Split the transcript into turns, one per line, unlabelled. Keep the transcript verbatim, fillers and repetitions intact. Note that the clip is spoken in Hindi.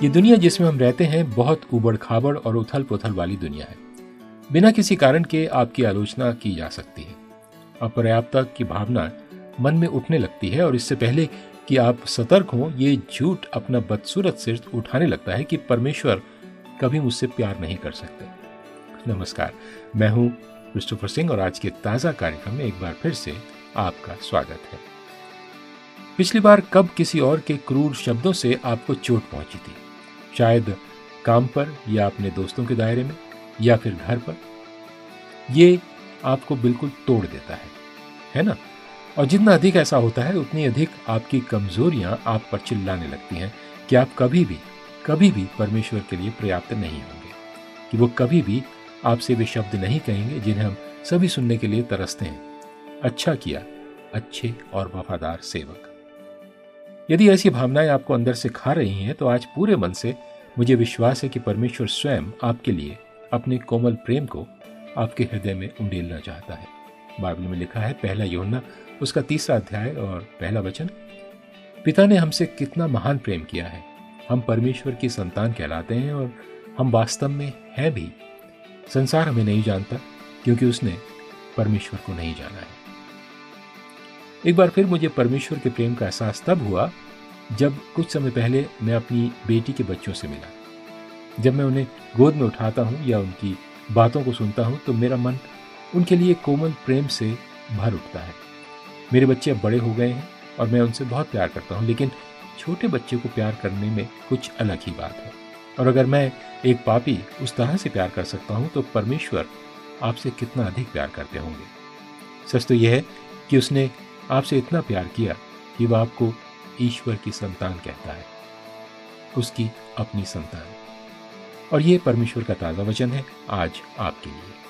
ये दुनिया जिसमें हम रहते हैं बहुत उबड़ खाबड़ और उथल पुथल वाली दुनिया है। बिना किसी कारण के आपकी आलोचना की जा सकती है। अपर्याप्तता की भावना मन में उठने लगती है और इससे पहले कि आप सतर्क हों, ये झूठ अपना बदसूरत सिर उठाने लगता है कि परमेश्वर कभी मुझसे प्यार नहीं कर सकते। नमस्कार, मैं हूं क्रिस्टोफर सिंह और आज के ताज़ा कार्यक्रम में एक बार फिर से आपका स्वागत है। पिछली बार कब किसी और के क्रूर शब्दों से आपको चोट पहुंची थी? शायद काम पर या अपने दोस्तों के दायरे में या फिर घर पर। ये आपको बिल्कुल तोड़ देता है, है ना? और जितना अधिक ऐसा होता है उतनी अधिक आपकी कमजोरियां आप पर चिल्लाने लगती हैं कि आप कभी भी कभी भी परमेश्वर के लिए पर्याप्त नहीं होंगे, कि वो कभी भी आपसे वे शब्द नहीं कहेंगे जिन्हें हम सभी सुनने के लिए तरसते हैं। अच्छा किया, अच्छे और वफादार सेवक। यदि ऐसी भावनाएं आपको अंदर से खा रही हैं तो आज पूरे मन से मुझे विश्वास है कि परमेश्वर स्वयं आपके लिए अपने कोमल प्रेम को आपके हृदय में उंडेलना चाहता है। बाइबल में लिखा है, पहला यूहन्ना उसका तीसरा अध्याय और पहला वचन, पिता ने हमसे कितना महान प्रेम किया है, हम परमेश्वर की संतान कहलाते हैं और हम वास्तव में हैं भी। संसार हमें नहीं जानता क्योंकि उसने परमेश्वर को नहीं जाना है। एक बार फिर मुझे परमेश्वर के प्रेम का एहसास तब हुआ जब कुछ समय पहले मैं अपनी बेटी के बच्चों से मिला। जब मैं उन्हें गोद में उठाता हूँ या उनकी बातों को सुनता हूँ तो मेरा मन उनके लिए कोमल प्रेम से भर उठता है। मेरे बच्चे अब बड़े हो गए हैं और मैं उनसे बहुत प्यार करता हूँ, लेकिन छोटे बच्चे को प्यार करने में कुछ अलग ही बात है। और अगर मैं एक पापी उस तरह से प्यार कर सकता हूँ तो परमेश्वर आपसे कितना अधिक प्यार करते होंगे। सच तो यह है कि उसने आपसे इतना प्यार किया कि वह आपको ईश्वर की संतान कहता है, उसकी अपनी संतान। और ये परमेश्वर का ताज़ा वचन है आज आपके लिए।